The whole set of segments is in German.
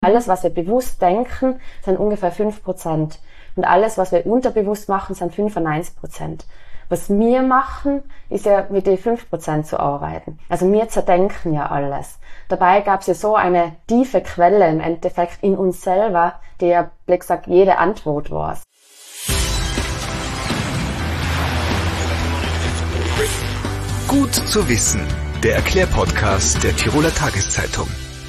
Alles, was wir bewusst denken, sind ungefähr 5%. Und alles, was wir unterbewusst machen, sind 95%. Was wir machen, ist ja mit den 5% zu arbeiten. Also wir zerdenken ja alles. Dabei gab es ja so eine tiefe Quelle im Endeffekt in uns selber, die ja, wie gesagt, jede Antwort war. Gut zu wissen. Der Erklärpodcast der Tiroler Tageszeitung.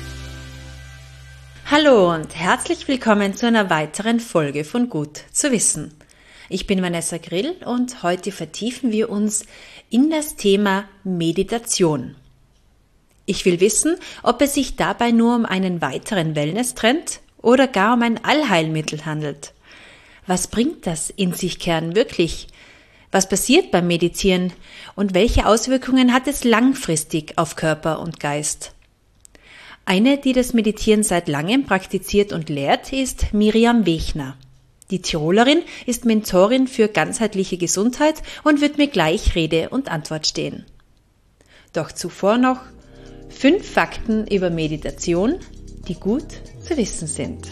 Hallo und herzlich willkommen zu einer weiteren Folge von Gut zu wissen. Ich bin Vanessa Grill und heute vertiefen wir uns in das Thema Meditation. Ich will wissen, ob es sich dabei nur um einen weiteren Wellness-Trend oder gar um ein Allheilmittel handelt. Was bringt das in sich kehren wirklich? Was passiert beim Meditieren und welche Auswirkungen hat es langfristig auf Körper und Geist? Eine, die das Meditieren seit langem praktiziert und lehrt, ist Miriam Wechner. Die Tirolerin ist Mentorin für ganzheitliche Gesundheit und wird mir gleich Rede und Antwort stehen. Doch zuvor noch 5 Fakten über Meditation, die gut zu wissen sind.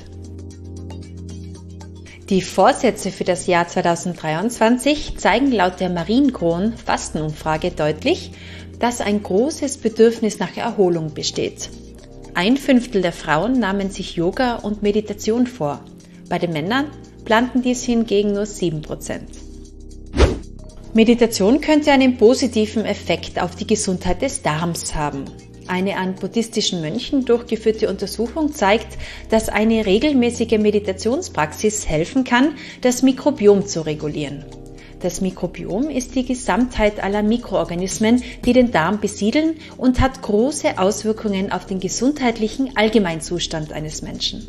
Die Vorsätze für das Jahr 2023 zeigen laut der Marienkron Fastenumfrage deutlich, dass ein großes Bedürfnis nach Erholung besteht. 1/5 der Frauen nahmen sich Yoga und Meditation vor. Bei den Männern planten dies hingegen nur 7%. Meditation könnte einen positiven Effekt auf die Gesundheit des Darms haben. Eine an buddhistischen Mönchen durchgeführte Untersuchung zeigt, dass eine regelmäßige Meditationspraxis helfen kann, das Mikrobiom zu regulieren. Das Mikrobiom ist die Gesamtheit aller Mikroorganismen, die den Darm besiedeln und hat große Auswirkungen auf den gesundheitlichen Allgemeinzustand eines Menschen.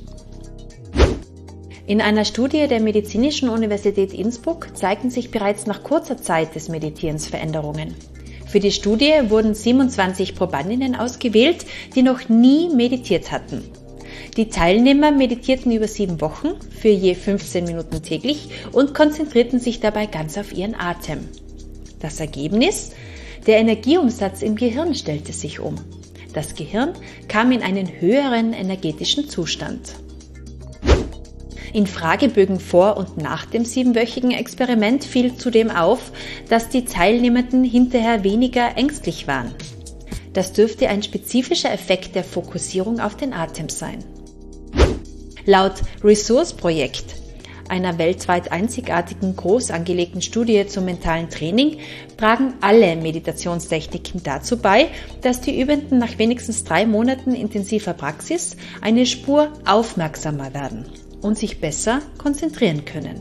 In einer Studie der Medizinischen Universität Innsbruck zeigten sich bereits nach kurzer Zeit des Meditierens Veränderungen. Für die Studie wurden 27 Probandinnen ausgewählt, die noch nie meditiert hatten. Die Teilnehmer meditierten über 7 Wochen für je 15 Minuten täglich und konzentrierten sich dabei ganz auf ihren Atem. Das Ergebnis? Der Energieumsatz im Gehirn stellte sich um. Das Gehirn kam in einen höheren energetischen Zustand. In Fragebögen vor und nach dem 7-wöchigen Experiment fiel zudem auf, dass die Teilnehmenden hinterher weniger ängstlich waren. Das dürfte ein spezifischer Effekt der Fokussierung auf den Atem sein. Laut Resource-Projekt, einer weltweit einzigartigen, groß angelegten Studie zum mentalen Training, tragen alle Meditationstechniken dazu bei, dass die Übenden nach wenigstens 3 Monaten intensiver Praxis eine Spur aufmerksamer werden und sich besser konzentrieren können.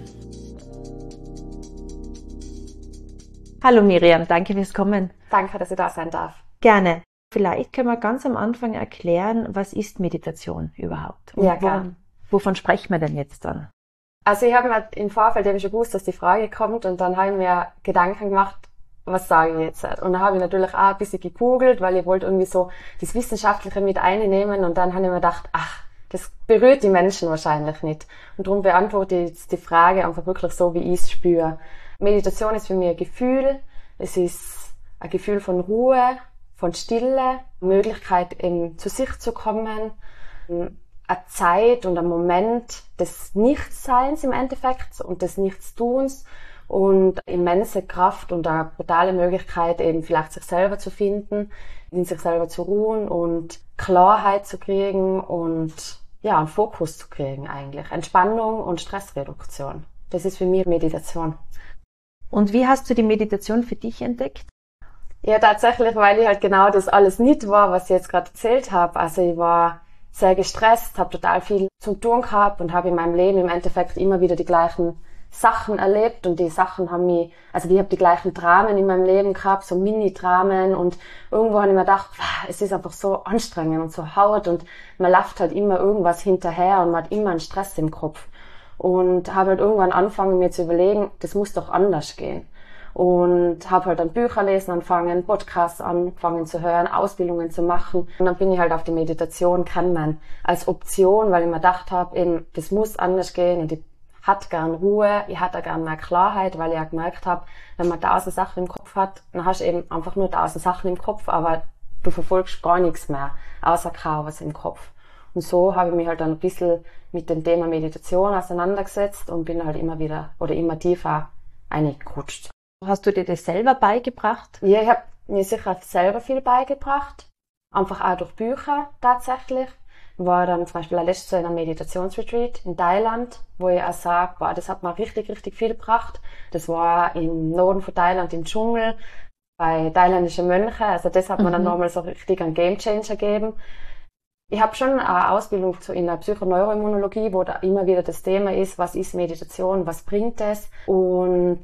Hallo Miriam, danke fürs Kommen. Danke, dass ich da sein darf. Gerne. Vielleicht können wir ganz am Anfang erklären, was ist Meditation überhaupt? Und ja, gerne. Wovon sprechen wir denn jetzt dann? Also ich habe mir im Vorfeld schon gewusst, dass die Frage kommt und dann habe ich mir Gedanken gemacht, was sage ich jetzt? Und dann habe ich natürlich auch ein bisschen gegoogelt, weil ich wollte irgendwie so das Wissenschaftliche mit einnehmen und dann habe ich mir gedacht, das berührt die Menschen wahrscheinlich nicht. Und darum beantworte ich jetzt die Frage einfach wirklich so, wie ich es spüre. Meditation ist für mich ein Gefühl. Es ist ein Gefühl von Ruhe, von Stille, Möglichkeit eben zu sich zu kommen, eine Zeit und ein Moment des Nichtseins im Endeffekt und des Nichtstuns und immense Kraft und eine brutale Möglichkeit eben vielleicht sich selber zu finden, in sich selber zu ruhen und Klarheit zu kriegen und ja, einen Fokus zu kriegen eigentlich. Entspannung und Stressreduktion. Das ist für mich Meditation. Und wie hast du die Meditation für dich entdeckt? Ja, tatsächlich, weil ich halt genau das alles nicht war, was ich jetzt gerade erzählt habe. Also ich war sehr gestresst, habe total viel zu tun gehabt und habe in meinem Leben im Endeffekt immer wieder die gleichen Sachen erlebt und die Sachen haben mich, also ich habe die gleichen Dramen in meinem Leben gehabt, so Mini-Dramen und irgendwo habe ich mir gedacht, es ist einfach so anstrengend und so hart und man läuft halt immer irgendwas hinterher und man hat immer einen Stress im Kopf und habe halt irgendwann angefangen mir zu überlegen, das muss doch anders gehen. Und habe halt dann Bücher lesen angefangen, Podcasts angefangen zu hören, Ausbildungen zu machen. Und dann bin ich halt auf die Meditation gekommen als Option, weil ich mir gedacht habe, eben, das muss anders gehen und ich hatte gern Ruhe, ich hatte gern mehr Klarheit, weil ich auch gemerkt habe, wenn man 1000 Sachen im Kopf hat, dann hast du eben einfach nur 1000 Sachen im Kopf, aber du verfolgst gar nichts mehr, außer Chaos im Kopf. Und so habe ich mich halt dann ein bisschen mit dem Thema Meditation auseinandergesetzt und bin halt immer tiefer reingerutscht. Hast du dir das selber beigebracht? Ja, ich habe mir sicher selber viel beigebracht. Einfach auch durch Bücher tatsächlich. War dann zum Beispiel letztes Jahr in einem Meditationsretreat in Thailand, wo ich auch sage, das hat mir richtig, richtig viel gebracht. Das war im Norden von Thailand im Dschungel bei thailändischen Mönchen. Also das hat mir dann nochmal so richtig einen Gamechanger gegeben. Ich habe schon eine Ausbildung in der Psychoneuroimmunologie, wo da immer wieder das Thema ist, was ist Meditation, was bringt es? Und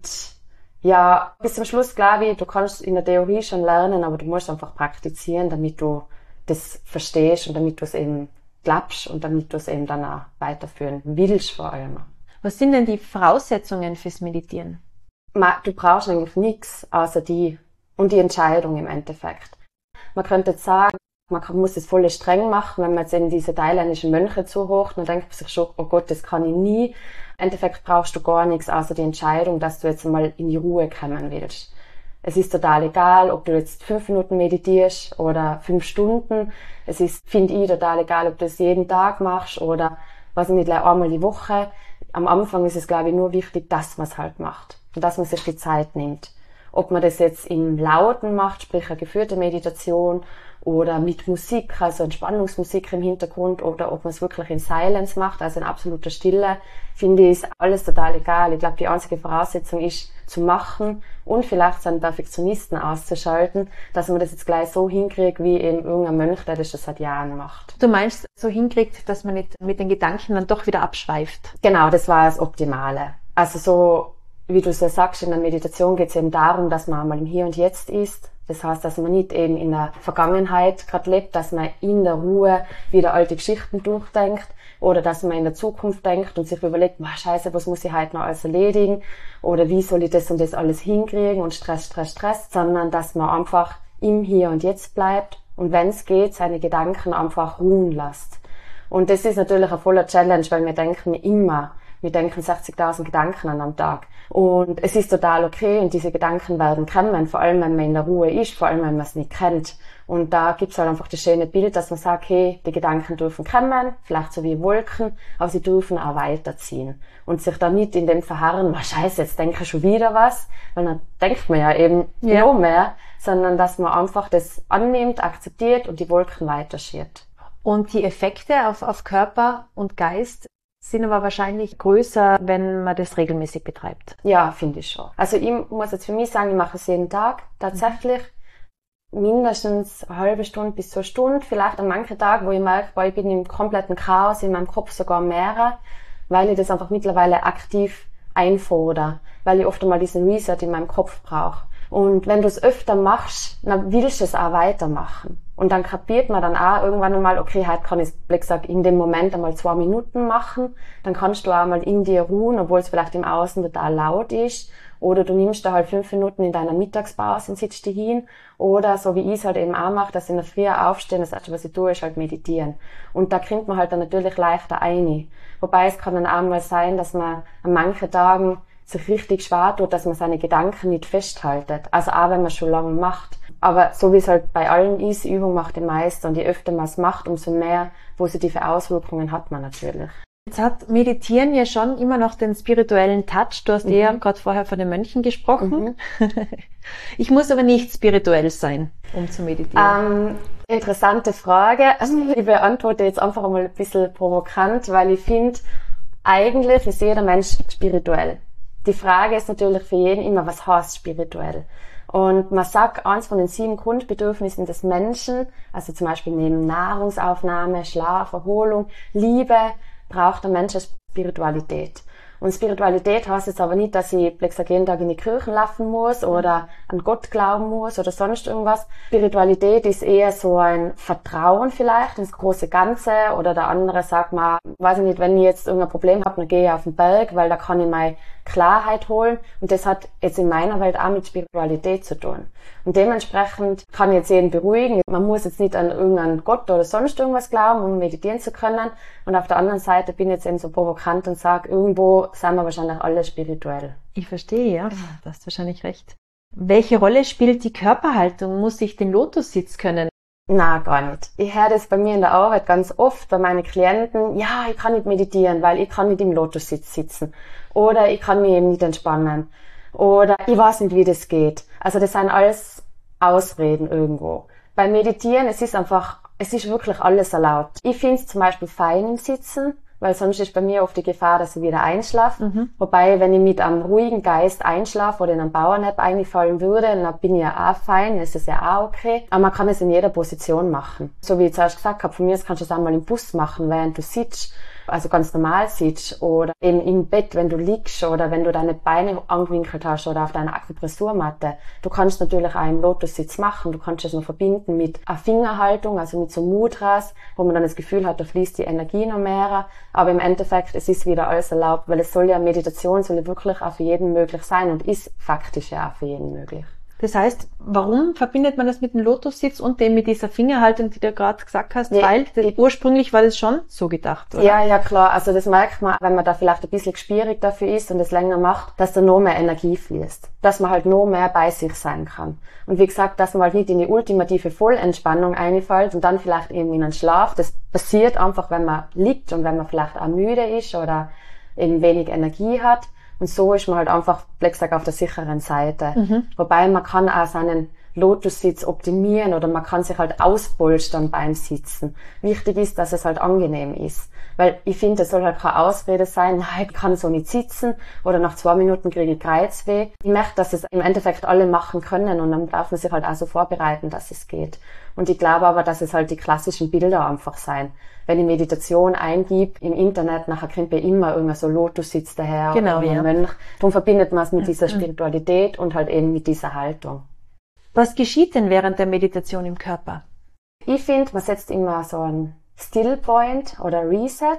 ja, bis zum Schluss glaube ich, du kannst in der Theorie schon lernen, aber du musst einfach praktizieren, damit du das verstehst und damit du es eben glaubst und damit du es eben dann auch weiterführen willst vor allem. Was sind denn die Voraussetzungen fürs Meditieren? Du brauchst eigentlich nichts außer die und die Entscheidung im Endeffekt. Man könnte jetzt sagen, man muss es voll streng machen, wenn man jetzt eben diese thailändischen Mönche zuhört, dann denkt man sich schon, oh Gott, das kann ich nie. Im Endeffekt brauchst du gar nichts außer die Entscheidung, dass du jetzt mal in die Ruhe kommen willst. Es ist total egal, ob du jetzt 5 Minuten meditierst oder 5 Stunden. Es ist, finde ich, total egal, ob du es jeden Tag machst oder, weiß ich nicht, einmal die Woche. Am Anfang ist es, glaube ich, nur wichtig, dass man es halt macht und dass man sich die Zeit nimmt. Ob man das jetzt im Lauten macht, sprich eine geführte Meditation oder mit Musik, also Entspannungsmusik im Hintergrund oder ob man es wirklich in Silence macht, also in absoluter Stille, finde ich, ist alles total egal. Ich glaube, die einzige Voraussetzung ist, zu machen und vielleicht seinen Perfektionisten auszuschalten, dass man das jetzt gleich so hinkriegt, wie eben irgendein Mönch, der das schon seit Jahren macht. Du meinst, so hinkriegt, dass man nicht mit den Gedanken dann doch wieder abschweift? Genau, das war das Optimale. Also so, wie du so sagst, in der Meditation geht es eben darum, dass man einmal im Hier und Jetzt ist. Das heißt, dass man nicht eben in der Vergangenheit gerade lebt, dass man in der Ruhe wieder alte Geschichten durchdenkt oder dass man in der Zukunft denkt und sich überlegt, Scheiße, was muss ich heute noch alles erledigen oder wie soll ich das und das alles hinkriegen und Stress, sondern dass man einfach im Hier und Jetzt bleibt und wenn es geht, seine Gedanken einfach ruhen lässt. Und das ist natürlich ein voller Challenge, weil wir denken 60.000 Gedanken an am Tag. Und es ist total okay und diese Gedanken werden kommen, vor allem wenn man in der Ruhe ist, vor allem wenn man es nicht kennt. Und da gibt's halt einfach das schöne Bild, dass man sagt, hey, die Gedanken dürfen kommen, vielleicht so wie Wolken, aber sie dürfen auch weiterziehen. Und sich da nicht in dem verharren, Scheiße, jetzt denke ich schon wieder was, weil dann denkt man ja eben noch mehr, sondern dass man einfach das annimmt, akzeptiert und die Wolken weiterschiebt. Und die Effekte auf Körper und Geist sind aber wahrscheinlich größer, wenn man das regelmäßig betreibt. Ja, finde ich schon. Also ich muss jetzt für mich sagen, ich mache es jeden Tag tatsächlich. Mindestens eine halbe Stunde bis so eine Stunde. Vielleicht an manchen Tagen, wo ich merke, ich bin im kompletten Chaos, in meinem Kopf sogar mehrere, weil ich das einfach mittlerweile aktiv einfordere, weil ich oft einmal diesen Reset in meinem Kopf brauche. Und wenn du es öfter machst, dann willst du es auch weitermachen. Und dann kapiert man dann auch irgendwann einmal, okay, heute kann ich es, wie gesagt, in dem Moment einmal 2 Minuten machen. Dann kannst du auch mal in dir ruhen, obwohl es vielleicht im Außen total laut ist. Oder du nimmst da halt 5 Minuten in deiner Mittagspause und sitzt dich hin. Oder so wie ich es halt eben auch mache, dass ich in der Früh aufstehe, das erste, was ich tue, ist halt meditieren. Und da kommt man halt dann natürlich leichter rein. Wobei es kann dann auch mal sein, dass man an manchen Tagen sich richtig schwer tut, dass man seine Gedanken nicht festhaltet. Also auch wenn man schon lange macht. Aber so wie es halt bei allen ist, Übung macht den Meister. Und je öfter man es macht, umso mehr positive Auswirkungen hat man natürlich. Jetzt hat Meditieren ja schon immer noch den spirituellen Touch. Du hast ja gerade vorher von den Mönchen gesprochen. Ich muss aber nicht spirituell sein, um zu meditieren. Interessante Frage. Also ich beantworte jetzt einfach mal ein bisschen provokant, weil ich finde, eigentlich ist jeder Mensch spirituell. Die Frage ist natürlich für jeden immer, was heißt spirituell? Und man sagt, eins von den 7 Grundbedürfnissen des Menschen, also zum Beispiel neben Nahrungsaufnahme, Schlaf, Erholung, Liebe, braucht der Mensch Spiritualität. Und Spiritualität heißt jetzt aber nicht, dass ich jeden Tag in die Kirche laufen muss oder an Gott glauben muss oder sonst irgendwas. Spiritualität ist eher so ein Vertrauen vielleicht ins große Ganze oder der andere sagt mal, weiß ich nicht, wenn ich jetzt irgendein Problem habe, dann gehe ich auf den Berg, weil da kann ich meine Klarheit holen. Und das hat jetzt in meiner Welt auch mit Spiritualität zu tun. Und dementsprechend kann ich jetzt jeden beruhigen. Man muss jetzt nicht an irgendeinen Gott oder sonst irgendwas glauben, um meditieren zu können. Und auf der anderen Seite bin ich jetzt eben so provokant und sage, irgendwo sind wir wahrscheinlich alle spirituell. Ich verstehe, ja. Du hast wahrscheinlich recht. Welche Rolle spielt die Körperhaltung? Muss ich den Lotussitz können? Na, gar nicht. Ich höre das bei mir in der Arbeit ganz oft bei meinen Klienten. Ja, ich kann nicht meditieren, weil ich kann nicht im Lotussitz sitzen. Oder ich kann mich eben nicht entspannen. Oder ich weiß nicht, wie das geht. Also das sind alles Ausreden irgendwo. Beim Meditieren, es ist wirklich alles erlaubt. Ich finde es zum Beispiel fein im Sitzen, weil sonst ist bei mir oft die Gefahr, dass ich wieder einschlafe. Wobei, wenn ich mit einem ruhigen Geist einschlafe oder in einem Powernap einfallen würde, dann bin ich ja auch fein, das ist ja auch okay. Aber man kann es in jeder Position machen. So wie ich zuerst gesagt habe, von mir aus kannst du es einmal im Bus machen, während du sitzt, also ganz normal sitzt, oder eben im Bett, wenn du liegst, oder wenn du deine Beine angewinkelt hast, oder auf deiner Akupressurmatte. Du kannst natürlich auch im Lotussitz machen, du kannst es noch verbinden mit einer Fingerhaltung, also mit so Mudras, wo man dann das Gefühl hat, da fließt die Energie noch mehr. Aber im Endeffekt, es ist wieder alles erlaubt, weil Meditation soll ja wirklich auch für jeden möglich sein und ist faktisch ja auch für jeden möglich. Das heißt, warum verbindet man das mit dem Lotussitz und dem mit dieser Fingerhaltung, die du gerade gesagt hast? Ja, weil ursprünglich war das schon so gedacht, oder? Ja, klar. Also das merkt man, wenn man da vielleicht ein bisschen gespürig dafür ist und es länger macht, dass da noch mehr Energie fließt. Dass man halt noch mehr bei sich sein kann. Und wie gesagt, dass man halt nicht in die ultimative Vollentspannung einfällt und dann vielleicht eben in einen Schlaf. Das passiert einfach, wenn man liegt und wenn man vielleicht auch müde ist oder eben wenig Energie hat. Und so ist man halt einfach, wie gesagt, auf der sicheren Seite. Wobei man kann auch seinen Lotussitz optimieren oder man kann sich halt auspolstern beim Sitzen. Wichtig ist, dass es halt angenehm ist. Weil ich finde, es soll halt keine Ausrede sein, nein, ich kann so nicht sitzen oder nach 2 Minuten kriege ich Kreuzweh. Ich möchte, dass es im Endeffekt alle machen können und dann darf man sich halt auch so vorbereiten, dass es geht. Und ich glaube aber, dass es halt die klassischen Bilder einfach sein. Wenn ich Meditation eingebe im Internet, nachher kommt ja immer irgendein so Lotussitz daher genau, oder wie ein Mönch. Darum verbindet man es mit dieser Spiritualität und halt eben mit dieser Haltung. Was geschieht denn während der Meditation im Körper? Ich finde, man setzt immer so einen Still Point oder Reset.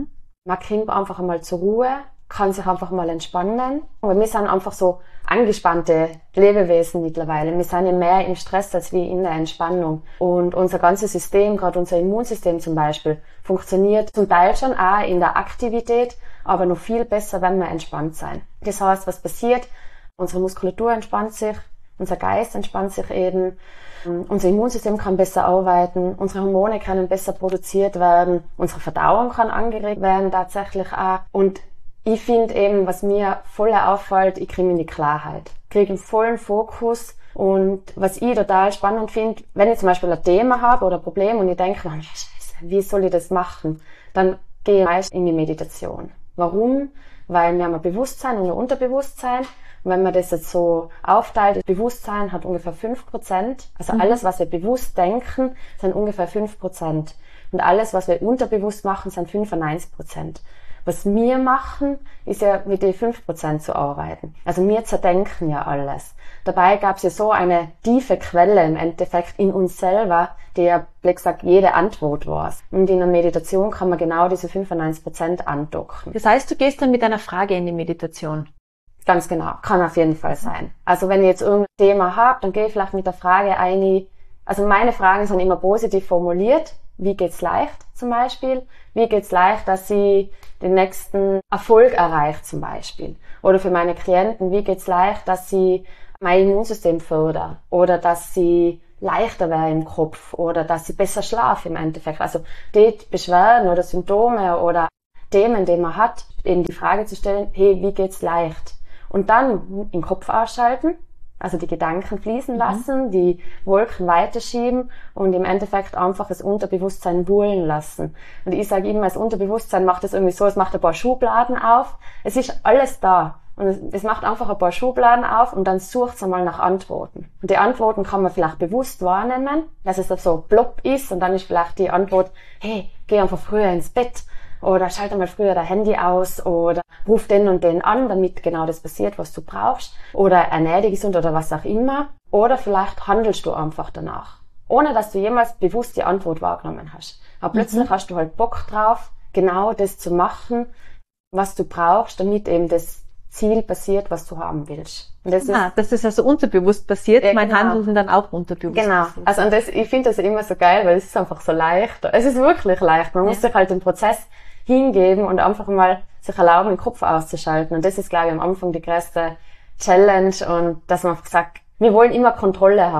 Man kommt einfach einmal zur Ruhe, kann sich einfach mal entspannen. Aber wir sind einfach so angespannte Lebewesen mittlerweile. Wir sind ja mehr im Stress als wie in der Entspannung. Und unser ganzes System, gerade unser Immunsystem zum Beispiel, funktioniert zum Teil schon auch in der Aktivität, aber noch viel besser, wenn wir entspannt sein. Das heißt, was passiert? Unsere Muskulatur entspannt sich, unser Geist entspannt sich eben, unser Immunsystem kann besser arbeiten, unsere Hormone können besser produziert werden, unsere Verdauung kann angeregt werden tatsächlich auch. Und ich finde eben, was mir voll auffällt, ich kriege in die Klarheit. Ich kriege einen vollen Fokus und was ich total spannend finde, wenn ich zum Beispiel ein Thema habe oder ein Problem und ich denke, oh, Scheiße, wie soll ich das machen? Dann gehe ich meist in die Meditation. Warum? Weil wir haben ein Bewusstsein und ein Unterbewusstsein. Und wenn man das jetzt so aufteilt, das Bewusstsein hat ungefähr 5%. Also alles, was wir bewusst denken, sind ungefähr 5%. Und alles, was wir unterbewusst machen, sind 95%. Was wir machen, ist ja mit den 5% zu arbeiten. Also wir zerdenken ja alles. Dabei gab es ja so eine tiefe Quelle im Endeffekt in uns selber, die ja, wie gesagt, jede Antwort weiß. Und in der Meditation kann man genau diese 95% andocken. Das heißt, du gehst dann mit einer Frage in die Meditation? Ganz genau, kann auf jeden Fall sein. Also wenn ich jetzt irgendein Thema habe, dann gehe ich vielleicht mit der Frage ein. Also meine Fragen sind immer positiv formuliert. Wie geht's leicht zum Beispiel? Wie geht's leicht, dass sie den nächsten Erfolg erreicht zum Beispiel? Oder für meine Klienten, wie geht's leicht, dass sie mein Immunsystem fördern? Oder dass sie leichter wäre im Kopf? Oder dass sie besser schlafen im Endeffekt? Also die Beschwerden oder Symptome oder Themen, die man hat, eben die Frage zu stellen, hey, wie geht's leicht? Und dann den Kopf ausschalten, also die Gedanken fließen lassen, die Wolken weiterschieben und im Endeffekt einfach das Unterbewusstsein buhlen lassen. Und ich sage immer, das Unterbewusstsein macht das irgendwie so, es macht ein paar Schubladen auf, es ist alles da. Und es macht einfach ein paar Schubladen auf und dann sucht es einmal nach Antworten. Und die Antworten kann man vielleicht bewusst wahrnehmen, dass es so plopp ist und dann ist vielleicht die Antwort, hey, geh einfach früher ins Bett. Oder schalte mal früher dein Handy aus oder ruf den und den an, damit genau das passiert, was du brauchst. Oder ernähr dich gesund oder was auch immer. Oder vielleicht handelst du einfach danach. Ohne dass du jemals bewusst die Antwort wahrgenommen hast. Aber plötzlich hast du halt Bock drauf, genau das zu machen, was du brauchst, damit eben das Ziel passiert, was du haben willst. Und das ist also unterbewusst passiert, ja, mein Handeln dann auch unterbewusst. Genau. Passiert. Also und das, ich finde das immer so geil, weil es ist einfach so leicht. Es ist wirklich leicht. Man muss sich halt den Prozess hingeben und einfach mal sich erlauben, den Kopf auszuschalten. Und das ist, glaube ich, am Anfang die größte Challenge und dass man einfach sagt, wir wollen immer Kontrolle haben.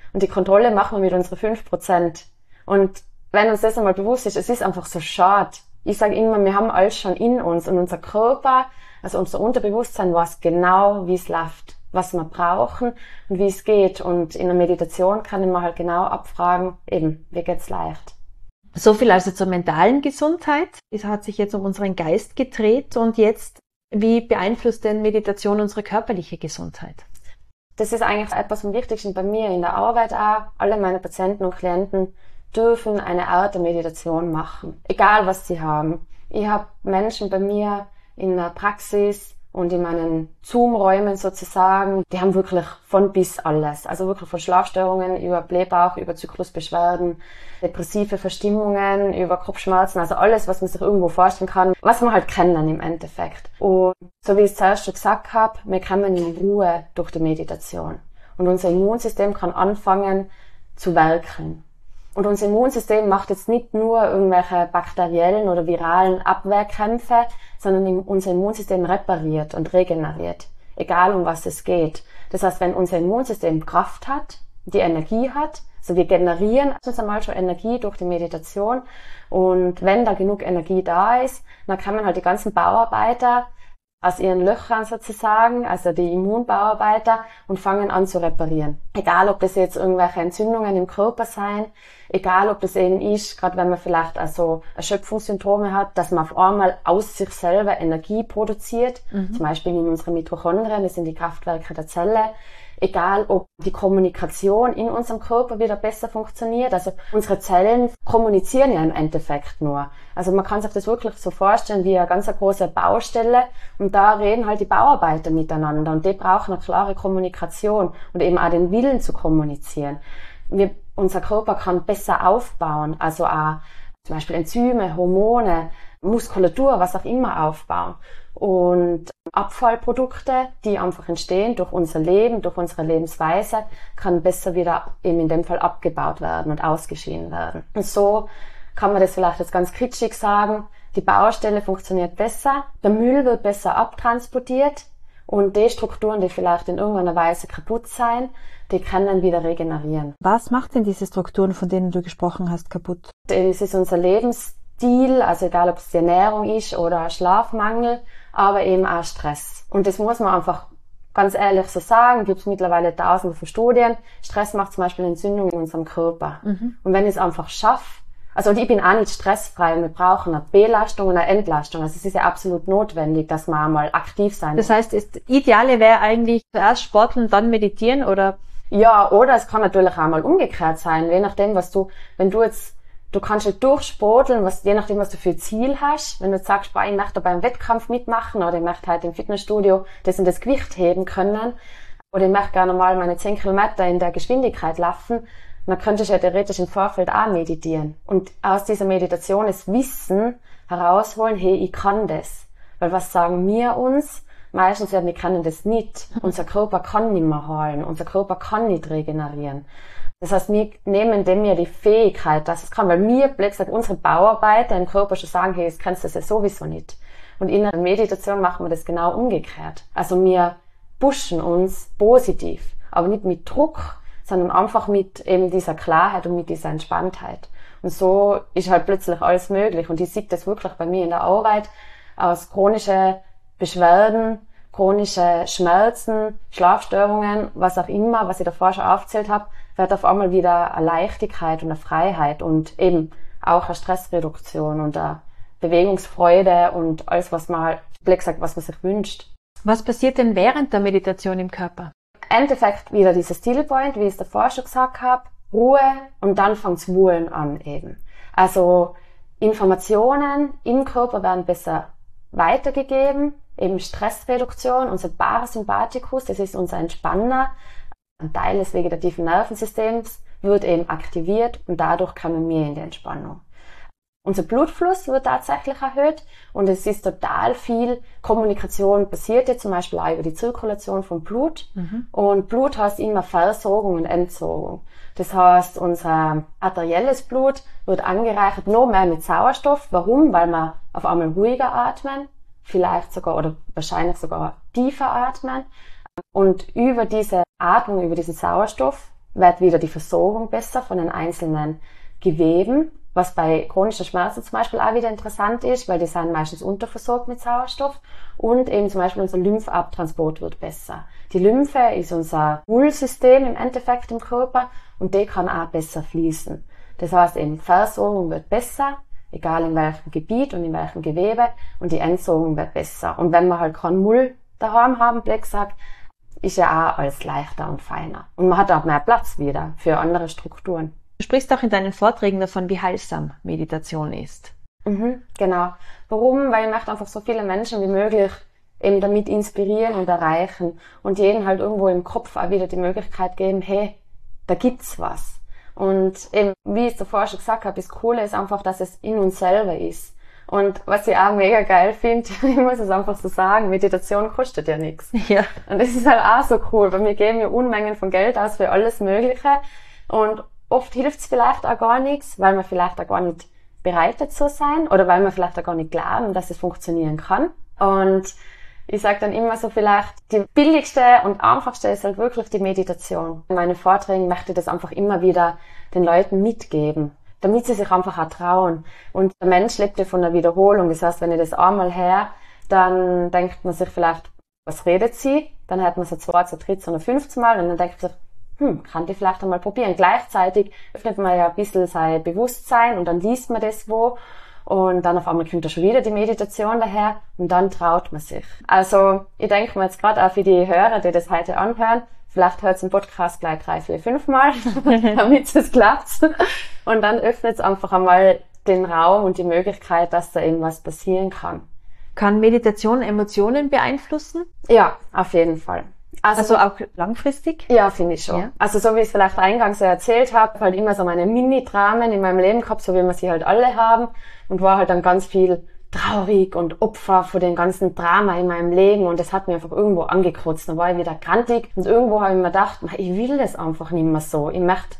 Und die Kontrolle machen wir mit unseren 5%. Und wenn uns das einmal bewusst ist, es ist einfach so schade. Ich sage immer, wir haben alles schon in uns und unser Körper, also unser Unterbewusstsein weiß genau, wie es läuft, was wir brauchen und wie es geht. Und in der Meditation kann man halt genau abfragen, eben, wie geht's leicht. So viel also zur mentalen Gesundheit. Es hat sich jetzt um unseren Geist gedreht und jetzt, wie beeinflusst denn Meditation unsere körperliche Gesundheit? Das ist eigentlich etwas vom Wichtigsten bei mir in der Arbeit auch. Alle meine Patienten und Klienten dürfen eine Art der Meditation machen, egal was sie haben. Ich habe Menschen bei mir in der Praxis und in meinen Zoom-Räumen sozusagen, die haben wirklich von bis alles. Also wirklich von Schlafstörungen über Blähbauch, über Zyklusbeschwerden, depressive Verstimmungen, über Kopfschmerzen, also alles, was man sich irgendwo vorstellen kann, was wir halt kennen im Endeffekt. Und so wie ich es zuerst schon gesagt habe, wir kommen in Ruhe durch die Meditation. Und unser Immunsystem kann anfangen zu werkeln. Und unser Immunsystem macht jetzt nicht nur irgendwelche bakteriellen oder viralen Abwehrkämpfe, sondern unser Immunsystem repariert und regeneriert, egal um was es geht. Das heißt, wenn unser Immunsystem Kraft hat, die Energie hat, also wir generieren erstens einmal schon Energie durch die Meditation und wenn da genug Energie da ist, dann kann man halt die ganzen Bauarbeiter aus ihren Löchern sozusagen, also die Immunbauarbeiter, und fangen an zu reparieren. Egal, ob das jetzt irgendwelche Entzündungen im Körper sein, egal, ob das eben ist, gerade wenn man vielleicht also Erschöpfungssymptome hat, dass man auf einmal aus sich selber Energie produziert, zum Beispiel in unseren Mitochondrien, das sind die Kraftwerke der Zelle. Egal, ob die Kommunikation in unserem Körper wieder besser funktioniert. Also unsere Zellen kommunizieren ja im Endeffekt nur. Also man kann sich das wirklich so vorstellen wie eine ganz große Baustelle und da reden halt die Bauarbeiter miteinander und die brauchen eine klare Kommunikation und eben auch den Willen zu kommunizieren. Unser Körper kann besser aufbauen, also auch zum Beispiel Enzyme, Hormone, Muskulatur, was auch immer aufbauen. Und Abfallprodukte, die einfach entstehen durch unser Leben, durch unsere Lebensweise, kann besser wieder eben in dem Fall abgebaut werden und ausgeschieden werden. Und so kann man das vielleicht jetzt ganz kitschig sagen, die Baustelle funktioniert besser, der Müll wird besser abtransportiert und die Strukturen, die vielleicht in irgendeiner Weise kaputt sein, die können wieder regenerieren. Was macht denn diese Strukturen, von denen du gesprochen hast, kaputt? Das ist unser Lebensstil, also egal ob es die Ernährung ist oder Schlafmangel, aber eben auch Stress. Und das muss man einfach ganz ehrlich so sagen, gibt es mittlerweile tausende von Studien. Stress macht zum Beispiel Entzündungen in unserem Körper. Und wenn ich es einfach schaffe, also ich bin auch nicht stressfrei, wir brauchen eine Belastung und eine Entlastung. Also es ist ja absolut notwendig, dass man einmal aktiv sein muss. Das heißt, das Ideale wäre eigentlich zuerst sporteln, dann meditieren, oder? Ja, oder es kann natürlich auch mal umgekehrt sein, je nachdem, wenn du kannst halt durchsporteln, je nachdem, was du für ein Ziel hast. Wenn du sagst, ich möchte beim Wettkampf mitmachen oder ich möchte halt im Fitnessstudio das und das Gewicht heben können oder ich möchte gerne mal meine 10 Kilometer in der Geschwindigkeit laufen, dann könntest du ja theoretisch im Vorfeld auch meditieren. Und aus dieser Meditation das Wissen herausholen, hey, ich kann das. Weil was sagen wir uns? Meistens ja, wir können das nicht. Unser Körper kann nicht mehr heilen. Unser Körper kann nicht regenerieren. Das heißt, wir nehmen dem ja die Fähigkeit, dass es kann, weil wir, blöd gesagt, unsere Bauarbeiter im Körper schon sagen, hey, das kannst du das ja sowieso nicht. Und in der Meditation machen wir das genau umgekehrt. Also wir pushen uns positiv, aber nicht mit Druck, sondern einfach mit eben dieser Klarheit und mit dieser Entspanntheit. Und so ist halt plötzlich alles möglich. Und ich sehe das wirklich bei mir in der Arbeit aus chronische Beschwerden, chronische Schmerzen, Schlafstörungen, was auch immer, was ich davor schon aufgezählt habe, wird auf einmal wieder eine Leichtigkeit und eine Freiheit und eben auch eine Stressreduktion und eine Bewegungsfreude und alles, was man halt, blöd gesagt, was man sich wünscht. Was passiert denn während der Meditation im Körper? Im Endeffekt wieder dieser Still Point, wie ich es davor schon gesagt habe, Ruhe und dann fängt's Wühlen an eben. Also Informationen im Körper werden besser weitergegeben, eben Stressreduktion, unser Parasympathikus, das ist unser Entspanner, ein Teil des vegetativen Nervensystems wird eben aktiviert und dadurch kommen wir in die Entspannung. Unser Blutfluss wird tatsächlich erhöht und es ist total viel Kommunikation passiert jetzt zum Beispiel auch über die Zirkulation von Blut. Und Blut heißt immer Versorgung und Entsorgung. Das heißt, unser arterielles Blut wird angereichert noch mehr mit Sauerstoff. Warum? Weil wir auf einmal ruhiger atmen, vielleicht sogar oder wahrscheinlich sogar tiefer atmen. Und über diese Atmung, über diesen Sauerstoff wird wieder die Versorgung besser von den einzelnen Geweben, was bei chronischen Schmerzen zum Beispiel auch wieder interessant ist, weil die sind meistens unterversorgt mit Sauerstoff und eben zum Beispiel unser Lymphabtransport wird besser. Die Lymphe ist unser Mullsystem im Endeffekt im Körper und die kann auch besser fließen. Das heißt eben, die Versorgung wird besser, egal in welchem Gebiet und in welchem Gewebe, und die Entsorgung wird besser. Und wenn wir halt keinen Mull daheim haben, blöd gesagt, ist ja auch alles leichter und feiner. Und man hat auch mehr Platz wieder für andere Strukturen. Du sprichst auch in deinen Vorträgen davon, wie heilsam Meditation ist. Genau. Warum? Weil ich möchte einfach so viele Menschen wie möglich eben damit inspirieren und erreichen und jedem halt irgendwo im Kopf auch wieder die Möglichkeit geben, hey, da gibt's was. Und eben, wie ich zuvor schon gesagt habe, das Coole ist einfach, dass es in uns selber ist. Und was ich auch mega geil finde, ich muss es einfach so sagen, Meditation kostet ja nichts. Ja. Und das ist halt auch so cool, weil wir geben ja Unmengen von Geld aus für alles Mögliche und oft hilft es vielleicht auch gar nichts, weil wir vielleicht auch gar nicht bereit dazu sein oder weil wir vielleicht auch gar nicht glauben, dass es funktionieren kann. Und ich sage dann immer so, vielleicht die billigste und einfachste ist halt wirklich die Meditation. In meinen Vorträgen möchte ich das einfach immer wieder den Leuten mitgeben, damit sie sich einfach auch trauen. Und der Mensch lebt ja von der Wiederholung. Das heißt, wenn ich das einmal her, dann denkt man sich vielleicht, was redet sie? Dann hat man so 2, 3, oder 15 Mal und dann denkt man sich, kann die vielleicht einmal probieren. Gleichzeitig öffnet man ja ein bisschen sein Bewusstsein und dann liest man das wo und dann auf einmal kommt da schon wieder die Meditation daher und dann traut man sich. Also ich denke mir jetzt gerade auch für die Hörer, die das heute anhören, vielleicht hört es im Podcast gleich 3, 4, 5 Mal, damit es klappt. Und dann öffnet es einfach einmal den Raum und die Möglichkeit, dass da eben was passieren kann. Kann Meditation Emotionen beeinflussen? Ja, auf jeden Fall. Also auch langfristig? Ja, finde ich schon. Ja. Also so wie ich es vielleicht eingangs so erzählt habe, halt immer so meine Mini-Dramen in meinem Leben gehabt, so wie wir sie halt alle haben, und war halt dann ganz viel traurig und Opfer vor den ganzen Drama in meinem Leben, und das hat mir einfach irgendwo angekratzt. Dann war ich wieder krantig und irgendwo habe ich mir gedacht, ich will das einfach nicht mehr so. Ich möchte,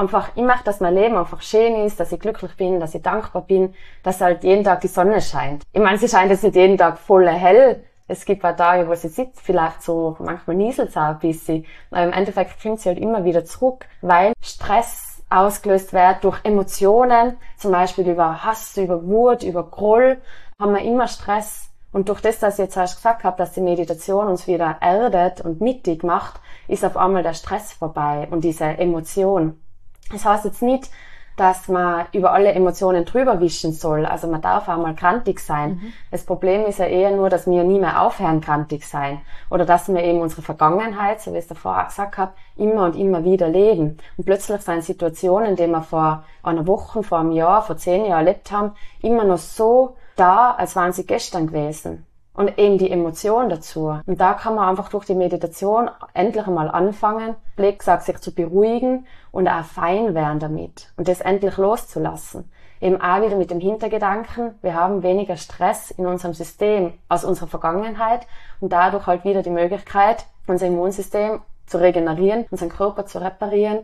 dass mein Leben einfach schön ist, dass ich glücklich bin, dass ich dankbar bin, dass halt jeden Tag die Sonne scheint. Ich meine, sie scheint jetzt nicht jeden Tag voll hell. Es gibt auch Tage, wo sie sitzt, vielleicht so, manchmal nieselt es auch ein bisschen. Aber im Endeffekt kommt sie halt immer wieder zurück, weil Stress ausgelöst wird durch Emotionen, zum Beispiel über Hass, über Wut, über Groll, haben wir immer Stress. Und durch das, dass ich jetzt erst gesagt habe, dass die Meditation uns wieder erdet und mittig macht, ist auf einmal der Stress vorbei und diese Emotion. Das heißt jetzt nicht, dass man über alle Emotionen drüber wischen soll. Also man darf auch mal krantig sein. Das Problem ist ja eher nur, dass wir nie mehr aufhören, krantig sein. Oder dass wir eben unsere Vergangenheit, so wie ich es davor auch gesagt habe, immer und immer wieder leben. Und plötzlich sind Situationen, die wir vor einer Woche, vor einem Jahr, vor 10 Jahren erlebt haben, immer noch so da, als waren sie gestern gewesen. Und eben die Emotion dazu. Und da kann man einfach durch die Meditation endlich einmal anfangen, blöd gesagt, sich zu beruhigen und auch fein werden damit. Und das endlich loszulassen. Eben auch wieder mit dem Hintergedanken, wir haben weniger Stress in unserem System aus unserer Vergangenheit und dadurch halt wieder die Möglichkeit, unser Immunsystem zu regenerieren, unseren Körper zu reparieren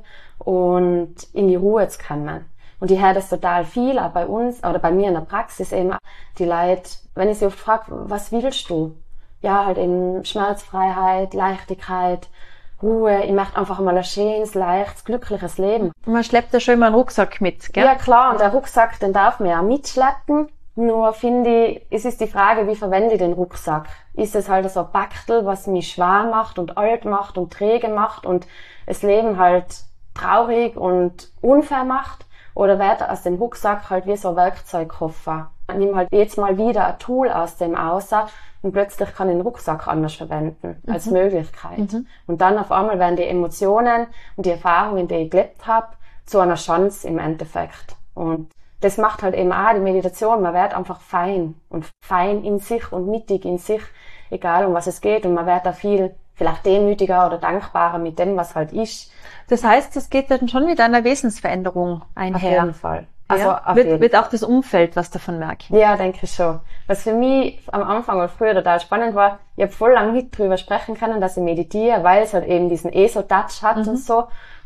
und in die Ruhe zu kommen. Und ich höre das total viel, auch bei uns, oder bei mir in der Praxis eben, die Leute, wenn ich sie oft frage, was willst du? Ja, halt eben Schmerzfreiheit, Leichtigkeit, Ruhe, ich möchte einfach mal ein schönes, leichtes, glückliches Leben. Man schleppt ja schon immer einen Rucksack mit, gell? Ja klar, und der Rucksack, den darf man ja mitschleppen, nur finde ich, es ist die Frage, wie verwende ich den Rucksack? Ist es halt so ein Bachtel, was mich schwer macht und alt macht und träge macht und das Leben halt traurig und unfair macht? Oder wird aus dem Rucksack halt wie so ein Werkzeugkoffer. Ich nehme halt jetzt mal wieder ein Tool aus dem außer und plötzlich kann ich den Rucksack anders verwenden, als Möglichkeit. Und dann auf einmal werden die Emotionen und die Erfahrungen, die ich gelebt habe, zu einer Chance im Endeffekt. Und das macht halt eben auch die Meditation. Man wird einfach fein und fein in sich und mittig in sich, egal um was es geht. Und man wird da viel vielleicht demütiger oder dankbarer mit dem, was halt ist. Das heißt, das geht dann schon mit einer Wesensveränderung einher. Auf jeden Fall. Also Ja? Wird auch das Umfeld was davon merken? Ja, denke ich schon. Was für mich am Anfang oder früher total spannend war, ich habe voll lang nicht drüber sprechen können, dass ich meditiere, weil es halt eben diesen ESO-Touch hat und so.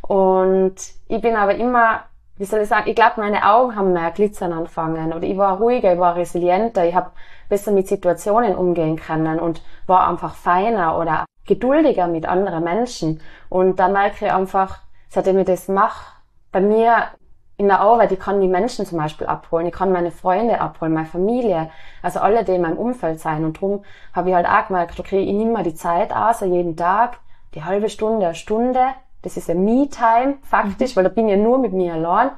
Und ich bin aber immer, wie soll ich sagen, ich glaube, meine Augen haben mehr glitzern angefangen. Oder ich war ruhiger, ich war resilienter, ich habe besser mit Situationen umgehen können und war einfach feiner oder geduldiger mit anderen Menschen. Und da merke ich einfach, seitdem ich das mache, bei mir in der Arbeit, ich kann die Menschen zum Beispiel abholen, ich kann meine Freunde abholen, meine Familie, also alle, die in meinem Umfeld sein. Und darum habe ich halt auch gemerkt, okay, ich nehme mir die Zeit aus, jeden Tag, die halbe Stunde, eine Stunde, das ist ein Me-Time, faktisch, weil da bin ich ja nur mit mir allein.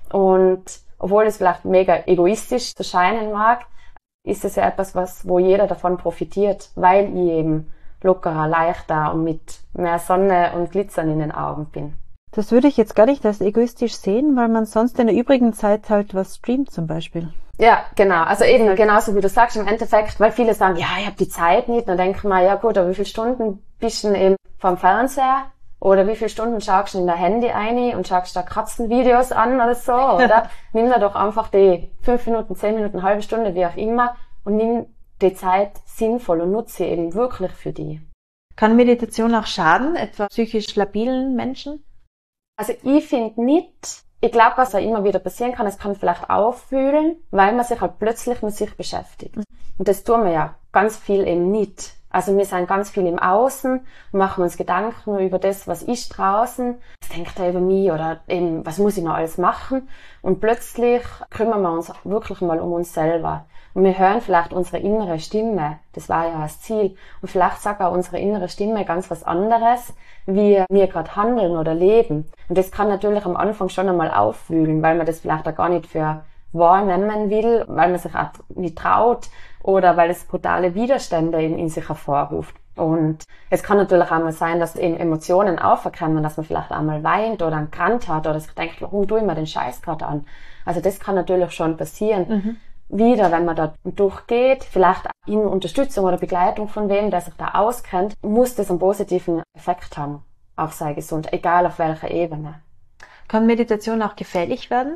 Und obwohl es vielleicht mega egoistisch zu scheinen mag, ist es ja etwas, wo jeder davon profitiert, weil ich eben lockerer, leichter und mit mehr Sonne und Glitzern in den Augen bin. Das würde ich jetzt gar nicht als egoistisch sehen, weil man sonst in der übrigen Zeit halt was streamt zum Beispiel. Ja, genau. Also eben genauso wie du sagst, im Endeffekt, weil viele sagen, ja, ich habe die Zeit nicht. Dann denke ich mir, ja gut, aber wie viele Stunden bist du denn eben vom Fernseher? Oder wie viele Stunden schaust du in dein Handy ein und schaust da Katzenvideos an oder so, oder? Nimm da doch einfach die 5 Minuten, 10 Minuten, eine halbe Stunde, wie auch immer, und nimm die Zeit sinnvoll und nutze sie eben wirklich für die. Kann Meditation auch schaden, etwa psychisch labilen Menschen? Also ich finde nicht, ich glaube, was da immer wieder passieren kann, es kann vielleicht aufwühlen, weil man sich halt plötzlich mit sich beschäftigt. Und das tun wir ja ganz viel eben nicht. Also wir sind ganz viel im Außen, machen uns Gedanken über das, was ist draußen, was denkt er über mich oder eben, was muss ich noch alles machen. Und plötzlich kümmern wir uns wirklich mal um uns selber. Und wir hören vielleicht unsere innere Stimme, das war ja das Ziel. Und vielleicht sagt auch unsere innere Stimme ganz was anderes, wie wir gerade handeln oder leben. Und das kann natürlich am Anfang schon einmal aufwühlen, weil man das vielleicht auch gar nicht für wahrnehmen will, weil man sich auch nicht traut oder weil es brutale Widerstände in sich hervorruft. Und es kann natürlich auch mal sein, dass eben Emotionen aufkommen, dass man vielleicht einmal weint oder einen Krant hat oder sich denkt, warum tue ich mir den Scheiß gerade an? Also das kann natürlich schon passieren. Wieder, wenn man da durchgeht, vielleicht in Unterstützung oder Begleitung von wem, der sich da auskennt, muss das einen positiven Effekt haben auf seine Gesundheit, egal auf welcher Ebene. Kann Meditation auch gefährlich werden?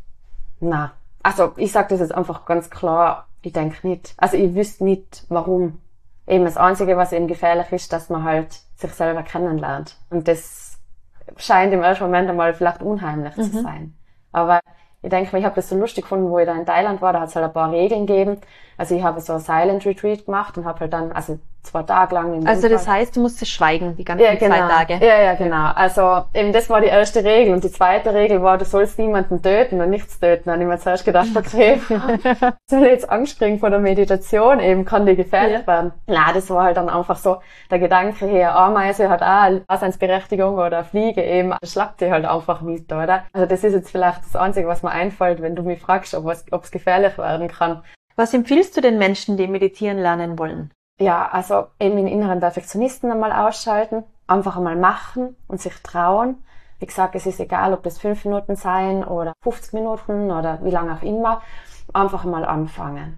Na, also ich sage das jetzt einfach ganz klar, ich denke nicht. Also ich wüsste nicht, warum. Eben das Einzige, was eben gefährlich ist, dass man halt sich selber kennenlernt. Und das scheint im ersten Moment einmal vielleicht unheimlich zu sein. Aber ich denke, ich habe das so lustig gefunden, wo ich da in Thailand war, da hat es halt ein paar Regeln gegeben. Also ich habe so ein Silent Retreat gemacht und habe halt dann, also 2 Tage lang... Also das heißt, du musstest schweigen die ganzen 2 Tage? Ja, genau. Also eben das war die erste Regel. Und die zweite Regel war, du sollst niemanden töten und nichts töten. Und ich mir zuerst gedacht, okay, soll ich jetzt Angst kriegen vor der Meditation? Eben kann die gefährlich werden. Na, das war halt dann einfach so der Gedanke her, Ameise hat auch Daseinsberechtigung oder Fliege eben, schlagt die halt einfach nicht, oder? Also das ist jetzt vielleicht das Einzige, was mir einfällt, wenn du mich fragst, ob es gefährlich werden kann. Was empfiehlst du den Menschen, die meditieren lernen wollen? Ja, also eben den inneren Perfektionisten einmal ausschalten, einfach einmal machen und sich trauen. Wie gesagt, es ist egal, ob das 5 Minuten sein oder 50 Minuten oder wie lange auch immer. Einfach mal anfangen.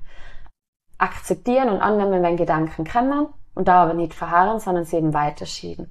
Akzeptieren und annehmen, wenn Gedanken kommen und da aber nicht verharren, sondern sie eben weiterschieben.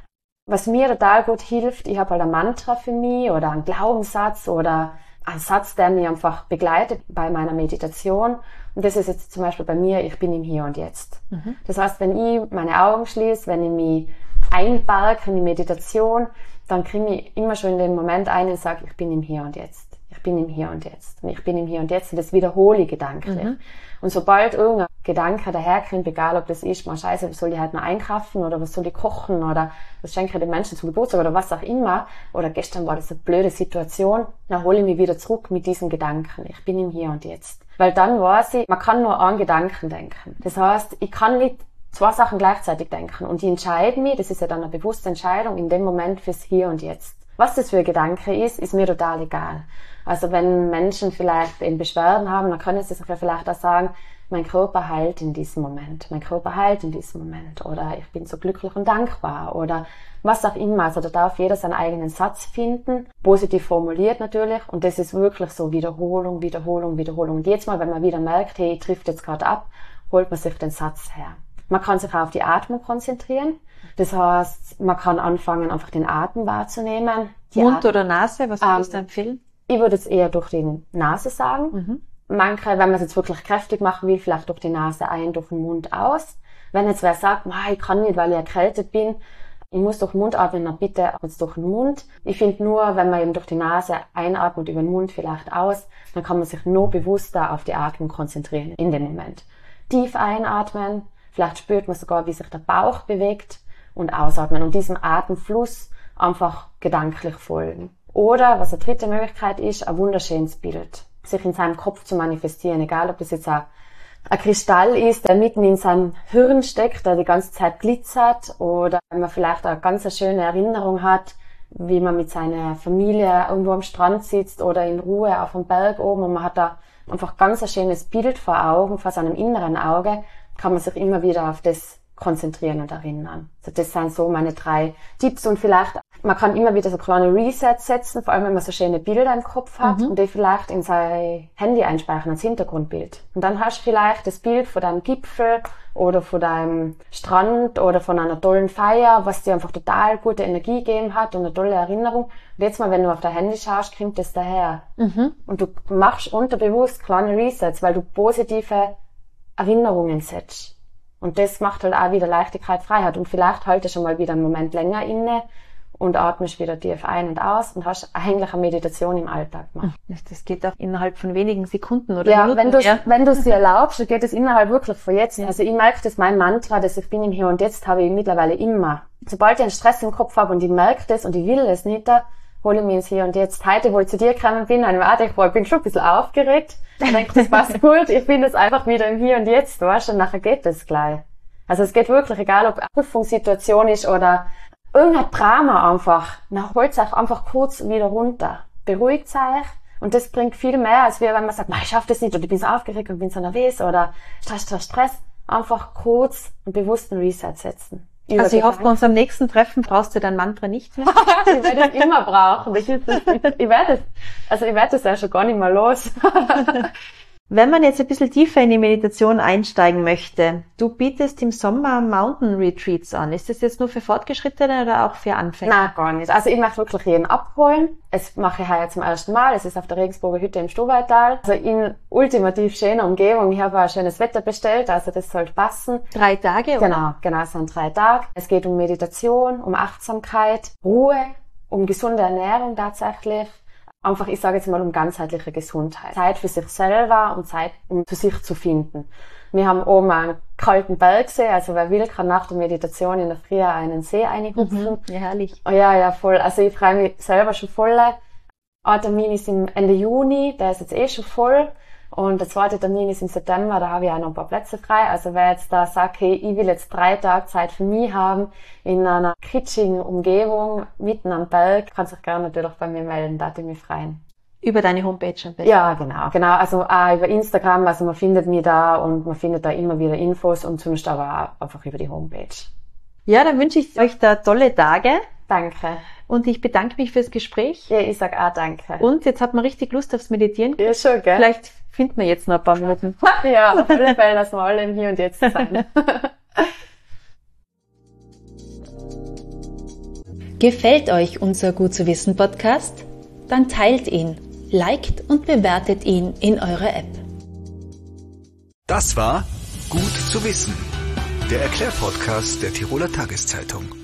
Was mir total gut hilft, ich habe halt ein Mantra für mich oder einen Glaubenssatz oder einen Satz, der mich einfach begleitet bei meiner Meditation. Und das ist jetzt zum Beispiel bei mir, ich bin im Hier und Jetzt. Das heißt, wenn ich meine Augen schließe, wenn ich mich einbarke in die Meditation, dann kriege ich immer schon in dem Moment ein und sage, ich bin im Hier und Jetzt. Ich bin im Hier und Jetzt. Und ich bin im Hier und Jetzt. Und das wiederhole ich gedanklich. Und sobald irgendein Gedanke daherkommt, egal ob das ist, mal scheiße, was soll ich halt noch einkaufen oder was soll ich kochen oder was schenke ich den Menschen zum Geburtstag oder was auch immer, oder gestern war das eine blöde Situation, dann hole ich mich wieder zurück mit diesen Gedanken. Ich bin im Hier und Jetzt. Weil dann weiß ich, man kann nur an Gedanken denken. Das heißt, ich kann nicht 2 Sachen gleichzeitig denken und ich entscheide mich, das ist ja dann eine bewusste Entscheidung, in dem Moment fürs Hier und Jetzt. Was das für ein Gedanke ist mir total egal. Also wenn Menschen vielleicht eben Beschwerden haben, dann können sie sich ja vielleicht auch sagen, mein Körper heilt in diesem Moment, mein Körper heilt in diesem Moment oder ich bin so glücklich und dankbar oder was auch immer. Also da darf jeder seinen eigenen Satz finden, positiv formuliert natürlich, und das ist wirklich so Wiederholung, Wiederholung, Wiederholung. Und jedes Mal, wenn man wieder merkt, hey, ich trifft jetzt gerade ab, holt man sich den Satz her. Man kann sich auch auf die Atmung konzentrieren. Das heißt, man kann anfangen, einfach den Atem wahrzunehmen. Mund oder Nase, was würdest du empfehlen? Ich würde es eher durch die Nase sagen. Manche, wenn man es jetzt wirklich kräftig machen will, vielleicht durch die Nase ein, durch den Mund aus. Wenn jetzt wer sagt, ich kann nicht, weil ich erkältet bin, ich muss durch den Mund atmen, dann bitte jetzt durch den Mund. Ich finde nur, wenn man eben durch die Nase einatmet, über den Mund vielleicht aus, dann kann man sich nur bewusster auf die Atmung konzentrieren in dem Moment. Tief einatmen, vielleicht spürt man sogar, wie sich der Bauch bewegt, und ausatmen und diesem Atemfluss einfach gedanklich folgen. Oder, was eine dritte Möglichkeit ist, ein wunderschönes Bild, sich in seinem Kopf zu manifestieren, egal ob das jetzt ein Kristall ist, der mitten in seinem Hirn steckt, der die ganze Zeit glitzert, oder wenn man vielleicht eine ganz schöne Erinnerung hat, wie man mit seiner Familie irgendwo am Strand sitzt oder in Ruhe auf dem Berg oben und man hat da einfach ganz ein schönes Bild vor Augen, vor seinem inneren Auge, kann man sich immer wieder auf das konzentrieren und erinnern. Also das sind so meine 3 Tipps und vielleicht, man kann immer wieder so kleine Resets setzen, vor allem wenn man so schöne Bilder im Kopf hat und die vielleicht in sein Handy einspeichern als Hintergrundbild. Und dann hast du vielleicht das Bild von deinem Gipfel oder von deinem Strand oder von einer tollen Feier, was dir einfach total gute Energie gegeben hat und eine tolle Erinnerung. Und jetzt mal, wenn du auf dein Handy schaust, kommt das daher. Und du machst unterbewusst kleine Resets, weil du positive Erinnerungen setzt. Und das macht halt auch wieder Leichtigkeit, Freiheit. Und vielleicht haltest du schon mal wieder einen Moment länger inne und atmest wieder tief ein und aus und hast eigentlich eine Meditation im Alltag gemacht. Das geht auch innerhalb von wenigen Sekunden oder ja, Minuten. Wenn du es dir erlaubst, dann geht es innerhalb wirklich von jetzt. Also ich merke, dass mein Mantra, dass ich bin im Hier und Jetzt, habe ich mittlerweile immer. Sobald ich einen Stress im Kopf habe und ich merke das und ich will es nicht, da hole ich mich ins Hier und Jetzt. Heute, wo ich zu dir gekommen bin, ich bin schon ein bisschen aufgeregt. Ich denke, das passt gut. Ich bin jetzt einfach wieder im Hier und Jetzt, weißt du, und nachher geht das gleich. Also es geht wirklich, egal ob eine Prüfungssituation ist oder irgendein Drama einfach. Dann holt euch einfach kurz wieder runter. Beruhigt euch. Und das bringt viel mehr, als wenn man sagt, ich schaff das nicht oder ich bin so aufgeregt und bin so nervös oder Stress. Einfach kurz und bewusst einen Reset setzen. Also ich hoffe, bei unserem nächsten Treffen brauchst du dein Mantra nicht mehr. Ich werde es immer brauchen. Ich werde es ja schon gar nicht mehr los. Wenn man jetzt ein bisschen tiefer in die Meditation einsteigen möchte, du bietest im Sommer Mountain Retreats an. Ist das jetzt nur für Fortgeschrittene oder auch für Anfänger? Nein, gar nicht. Also ich möchte wirklich jeden abholen. Es mache ich heuer zum ersten Mal. Es ist auf der Regensburger Hütte im Stubaital. Also in ultimativ schöner Umgebung. Ich habe auch schönes Wetter bestellt, also das sollte passen. 3 Tage, oder? Genau, es sind 3 Tage. Es geht um Meditation, um Achtsamkeit, Ruhe, um gesunde Ernährung tatsächlich. Einfach, ich sage jetzt mal, um ganzheitliche Gesundheit. Zeit für sich selber und Zeit, um für sich zu finden. Wir haben oben einen kalten Bergsee, also wer will, kann nach der Meditation in der Früh einen See reinhupfen. Ja, herrlich. Ja, voll. Also ich freue mich selber schon voll. Ein Termin ist im Ende Juni, der ist jetzt schon voll. Und der zweite Termin ist im September, da habe ich auch noch ein paar Plätze frei. Also wer jetzt da sagt, hey, ich will jetzt 3 Tage Zeit für mich haben, in einer kitschigen Umgebung, mitten am Berg, kann sich gerne natürlich bei mir melden, da würde ich mich freuen. Über deine Homepage am besten? Ja, genau. Also auch über Instagram, also man findet mich da und man findet da immer wieder Infos und sonst aber auch einfach über die Homepage. Ja, dann wünsche ich euch da tolle Tage. Danke. Und ich bedanke mich fürs Gespräch. Ja, ich sag auch danke. Und jetzt hat man richtig Lust aufs Meditieren. Ja, schon, gell? Vielleicht finden wir jetzt noch ein paar Minuten. Ja, auf alle Fälle, dass wir alle im Hier und Jetzt sein. Gefällt euch unser Gut zu wissen Podcast? Dann teilt ihn, liked und bewertet ihn in eurer App. Das war Gut zu wissen, der Erklärpodcast der Tiroler Tageszeitung.